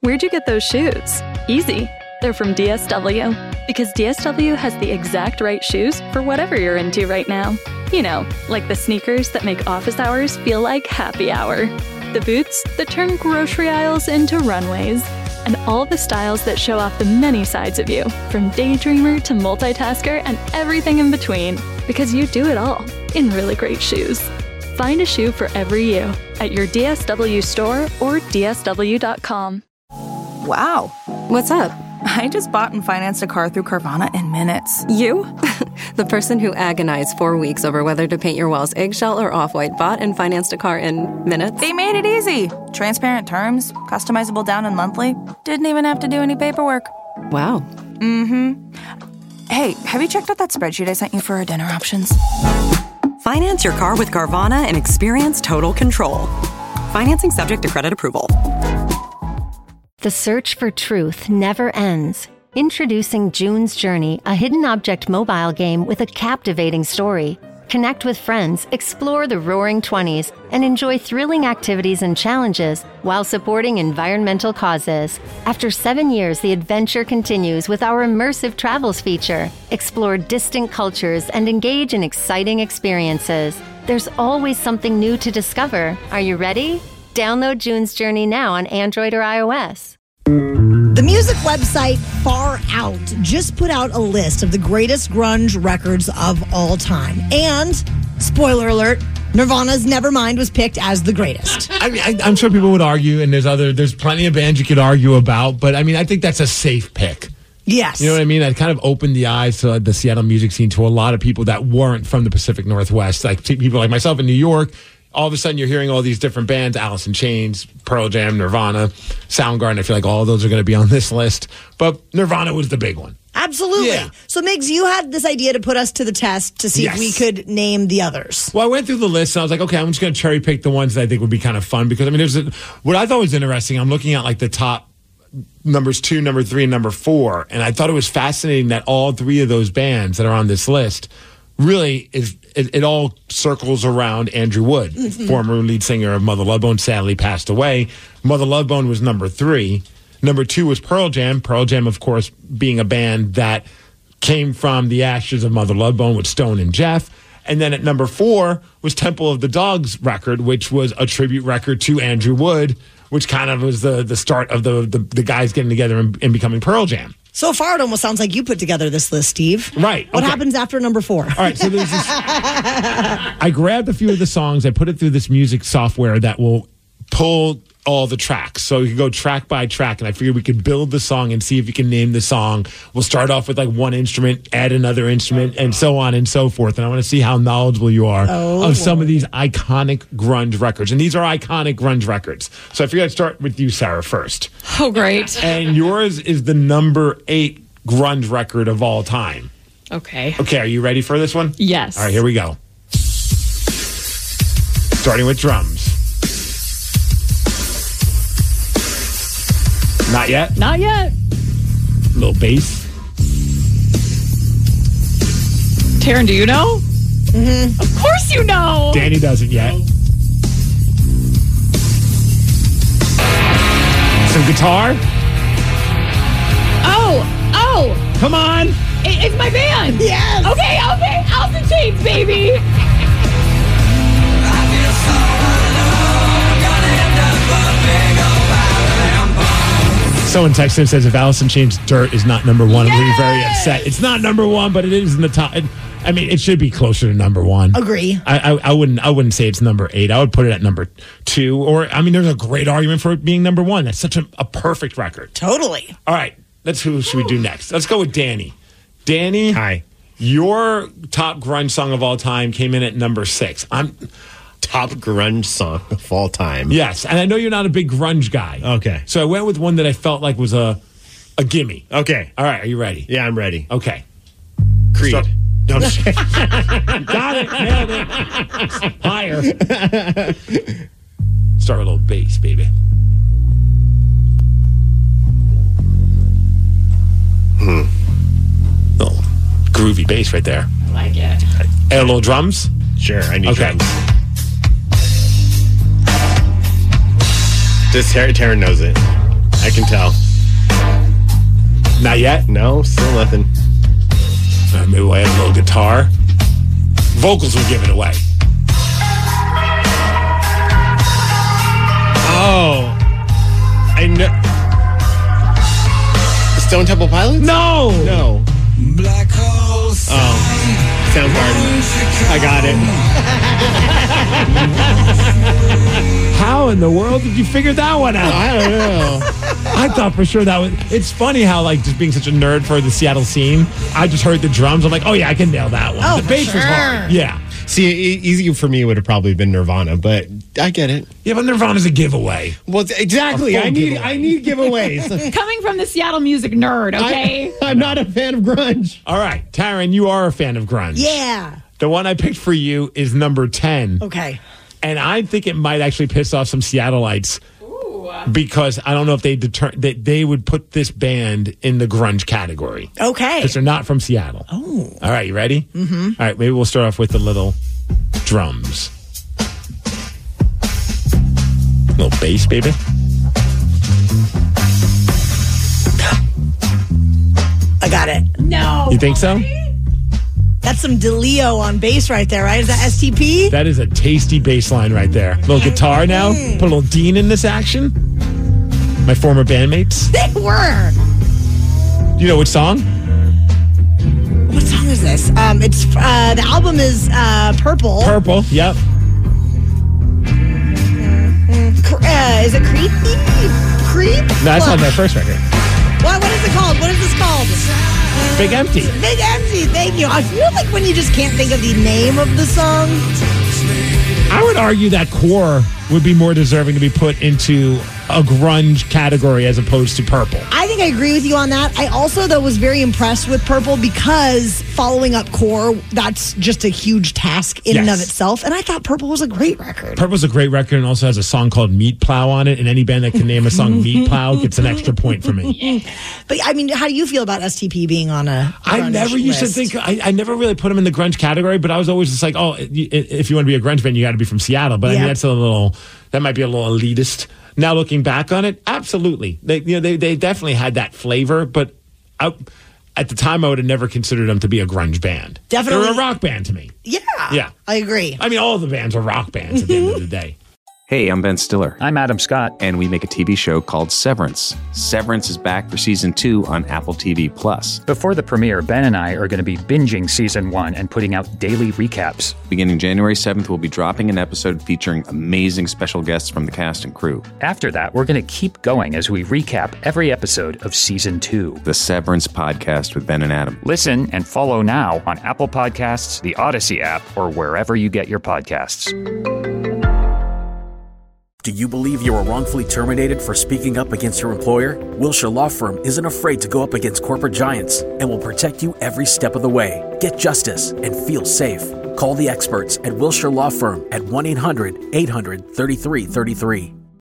Where'd you get those shoes? Easy. They're from DSW. Because DSW has the exact right shoes for whatever you're into right now. You know, like the sneakers that make office hours feel like happy hour. The boots that turn grocery aisles into runways. And all the styles that show off the many sides of you, from daydreamer to multitasker and everything in between. Because you do it all in really great shoes. Find a shoe for every you at your DSW store or DSW.com. Wow. What's up? I just bought and financed a car through Carvana in minutes. You? The person who agonized 4 weeks over whether to paint your walls eggshell or off-white bought and financed a car in minutes? They made it easy. Transparent terms, customizable down and monthly. Didn't even have to do any paperwork. Wow. Mm-hmm. Hey, have you checked out that spreadsheet I sent you for our dinner options? Finance your car with Carvana and experience total control. Financing subject to credit approval. The search for truth never ends. Introducing June's Journey, a hidden object mobile game with a captivating story. Connect with friends, explore the Roaring 20s, and enjoy thrilling activities and challenges while supporting environmental causes. After 7 years, the adventure continues with our immersive travels feature. Explore distant cultures and engage in exciting experiences. There's always something new to discover. Are you ready? Download June's Journey now on Android or iOS. The music website Far Out just put out a list of the greatest grunge records of all time. And, spoiler alert, Nirvana's Nevermind was picked as the greatest. I mean, I'm sure people would argue, and there's plenty of bands you could argue about, but I mean, I think that's a safe pick. Yes. You know what I mean? That kind of opened the eyes to the Seattle music scene to a lot of people that weren't from the Pacific Northwest, like people like myself in New York. All of a sudden, you're hearing all these different bands, Alice in Chains, Pearl Jam, Nirvana, Soundgarden. I feel like all of those are going to be on this list. But Nirvana was the big one. Absolutely. Yeah. So, Miggs, you had this idea to put us to the test to see if we could name the others. Well, I went through the list, and I was like, okay, I'm just going to cherry pick the ones that I think would be kind of fun. Because, I mean, what I thought was interesting, I'm looking at like the top numbers 2, number 3, and number 4. And I thought it was fascinating that all 3 of those bands that are on this list really it all circles around Andrew Wood, former lead singer of Mother Love Bone, sadly passed away. Mother Love Bone was number 3. Number 2 was Pearl Jam. Pearl Jam, of course, being a band that came from the ashes of Mother Love Bone with Stone and Jeff. And then at number 4 was Temple of the Dogs record, which was a tribute record to Andrew Wood, which kind of was the start of the guys getting together and becoming Pearl Jam. So far, it almost sounds like you put together this list, Steve. Right. What happens after number 4? All right. So there's this. I grabbed a few of the songs. I put it through this music software that will pull all the tracks. So you can go track by track. And I figured we could build the song and see if you can name the song. We'll start off with like one instrument, add another instrument, and so on and so forth. And I want to see how knowledgeable you are of some of these iconic grunge records. And these are iconic grunge records. So I figured I'd start with you, Sarah, first. Oh, great. And yours is the number 8 grunge record of all time. Okay. Okay, are you ready for this one? Yes. All right, here we go. Starting with drums. Not yet? Not yet. Little bass. Taryn, do you know? Mm-hmm. Of course you know. Danny doesn't yet. Some guitar. Oh. Come on. It's my band. Yes. Okay, Alice in Chains, baby. Someone texted and says if Alice in Chains' Dirt is not number 1, I'm going to be very upset. It's not number 1, but it is in the top. I mean, it should be closer to number 1. Agree. I wouldn't say it's number 8. I would put it at number 2. Or, I mean, there's a great argument for it being number 1. That's such a perfect record. Totally. All right. Who should we do next? Let's go with Danny. Danny. Hi. Your top grunge song of all time came in at number 6. Top grunge song of all time. Yes, and I know you're not a big grunge guy. Okay. So I went with one that I felt like was a gimme. Okay. All right, are you ready? Yeah, I'm ready. Okay. Creed. Got it. Nailed it. Higher. Start with a little bass, baby. Little groovy bass right there. I like it. And a little drums? Sure, I need drums. Okay. This Taryn knows it. I can tell. Not yet? No, still nothing. Maybe we'll add a little guitar. Vocals will give it away. Oh. I know. Stone Temple Pilots? No! No. Oh. Soundgarden. I got it. How in the world did you figure that one out? I don't know. I thought for sure that was... It's funny how, like, just being such a nerd for the Seattle scene, I just heard the drums. I'm like, oh, yeah, I can nail that one. Oh, the bass was hard. Yeah. See, easy for me would have probably been Nirvana, but I get it. Yeah, but Nirvana's a giveaway. Well, exactly. A full I need giveaway. giveaways. Coming from the Seattle music nerd, okay? I'm not a fan of grunge. All right, Taryn, you are a fan of grunge. Yeah. The one I picked for you is number 10. Okay. And I think it might actually piss off some Seattleites because I don't know if they would put this band in the grunge category. Okay. Because they're not from Seattle. Oh. All right, you ready? Mm-hmm. All right, maybe we'll start off with the little drums. Little bass, baby. I got it. No. You think so? That's some DeLeo on bass right there, right? Is that STP? That is a tasty bass line right there. Little guitar now. Put a little Dean in this action. My former bandmates. They were. Do you know which song? What song is this? It's the album is Purple. Purple, yep. Is it Creep? Creep? No, that's on their first record. What is it called? What is this called? Big Empty. Big Empty, thank you. I feel like when you just can't think of the name of the song. I would argue that Core would be more deserving to be put into a grunge category as opposed to Purple. I think I agree with you on that. I also, though, was very impressed with Purple because following up Core, that's just a huge task in and of itself. And I thought Purple was a great record. Purple's a great record and also has a song called Meat Plow on it. And any band that can name a song Meat Plow gets an extra point for me. But, I mean, how do you feel about STP being on a I never used to think, I never really put them in the grunge category, but I was always just like, oh, if you want to be a grunge band, you got to be from Seattle. But I mean, that might be a little elitist. Now looking back on it, absolutely. They definitely had that flavor, but at the time I would have never considered them to be a grunge band. Definitely. They're a rock band to me. Yeah. I agree. I mean, all the bands are rock bands at the end of the day. Hey, I'm Ben Stiller. I'm Adam Scott. And we make a TV show called Severance. Severance is back for season 2 on Apple TV+. Before the premiere, Ben and I are going to be binging season 1 and putting out daily recaps. Beginning January 7th, we'll be dropping an episode featuring amazing special guests from the cast and crew. After that, we're going to keep going as we recap every episode of season 2. The Severance Podcast with Ben and Adam. Listen and follow now on Apple Podcasts, the Odyssey app, or wherever you get your podcasts. Do you believe you were wrongfully terminated for speaking up against your employer? Wilshire Law Firm isn't afraid to go up against corporate giants and will protect you every step of the way. Get justice and feel safe. Call the experts at Wilshire Law Firm at 1-800-800-3333.